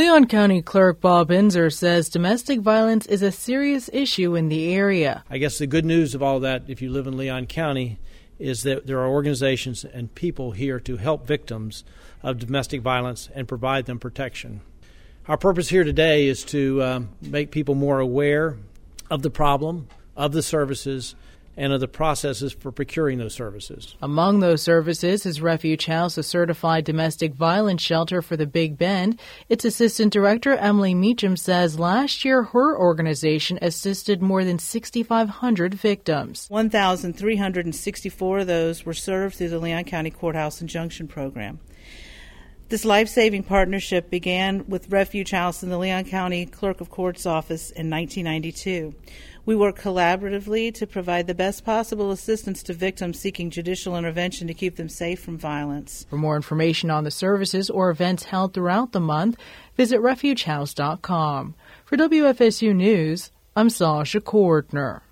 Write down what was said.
Leon County Clerk Bob Inzer says domestic violence is a serious issue in the area. I guess the good news of all that, if you live in Leon County, is that there are organizations and people here to help victims of domestic violence and provide them protection. Our purpose here today is to make people more aware of the problem, of the services, and of the processes for procuring those services. Among those services is Refuge House, a certified domestic violence shelter for the Big Bend. Its Assistant Director, Emily Meacham, says last year her organization assisted more than 6,500 victims. 1,364 of those were served through the Leon County Courthouse Injunction Program. This life-saving partnership began with Refuge House in the Leon County Clerk of Court's office in 1992. We work collaboratively to provide the best possible assistance to victims seeking judicial intervention to keep them safe from violence. For more information on the services or events held throughout the month, visit refugehouse.com. For WFSU News, I'm Sasha Cordner.